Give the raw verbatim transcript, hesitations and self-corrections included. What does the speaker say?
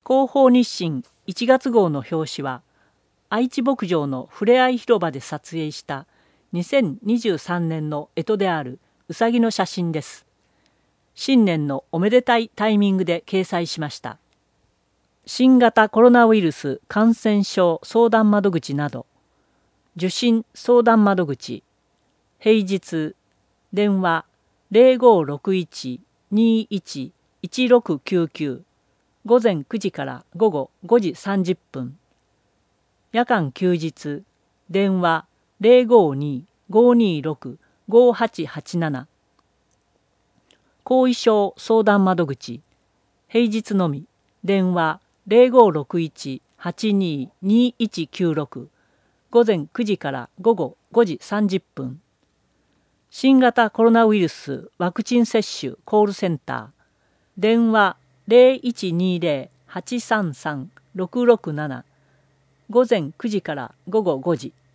広報日新いちがつ号の表紙は、愛知牧場のふれあい広場で撮影したにせんにじゅうさんねんの干支であるうさぎの写真です。新年のおめでたいタイミングで掲載しました。新型コロナウイルス感染症相談窓口など、受診相談窓口、平日、電話 ゼロごろくいち にいち いちろくきゅうきゅう、午前くじから午後ごじさんじゅっぷん、夜間休日、電話 ゼロごに ごにろく ごはちはちなな、後遺症相談窓口、平日のみ、電話 ゼロごろくいち はちに にいちきゅうろく、午前くじから午後ごじさんじゅっぷん、新型コロナウイルスワクチン接種コールセンター、電話 ゼロいちにゼロ はちさんさん ろくろくなな、午前くじから午後ごじ、